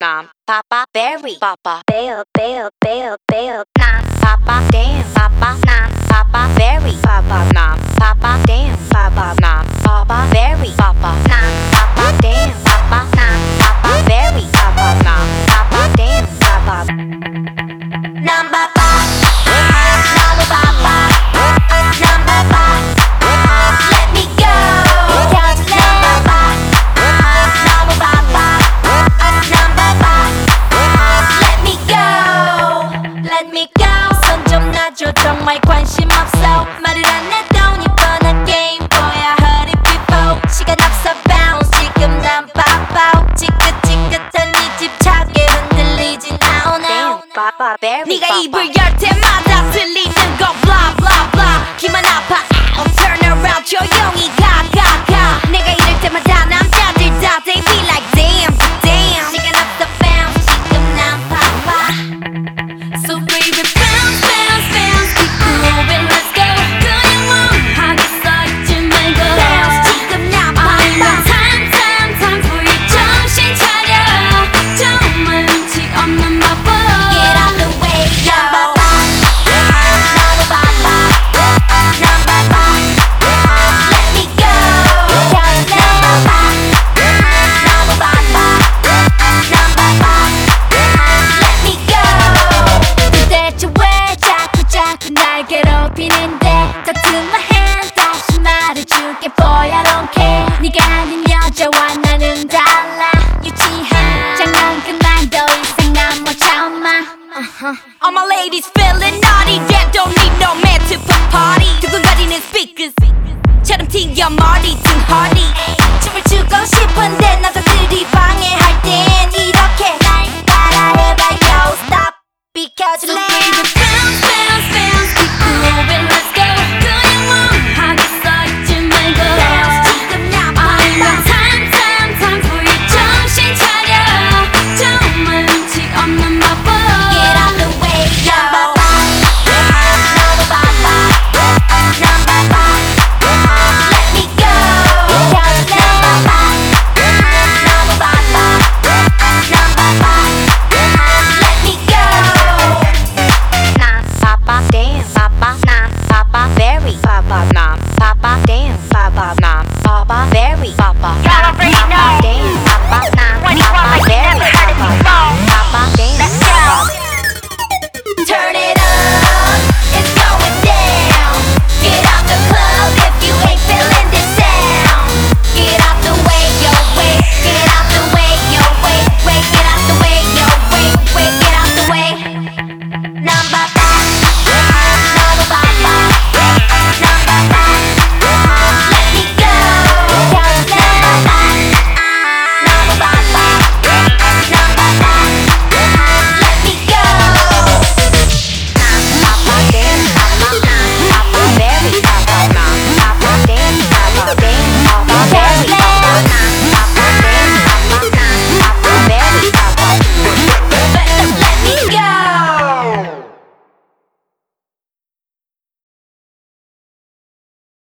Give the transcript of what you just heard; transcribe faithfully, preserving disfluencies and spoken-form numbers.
난 Papa Berry Papa Bear Bear Bear Bear 난 Papa Damn Papa 난 Papa Berry Papa 난 Papa Damn Papa 난 Papa Berry Papa 난 Papa Damn Papa 난 Papa Berry Papa 난 Papa Damn Papa 난 Papa 나도 Papa 난 Papa Let me go 난 Papa 나도 Papa 난 Papa Let me go Let me go 손 좀 놔줘 정말 관심 없어 말을 안 해도 이 뻔한 게임 뭐야 heard it before 시간 없어 bounce 지금 난 바빠 지긋지긋한 이 집착에 흔들리진 않아 네가 입을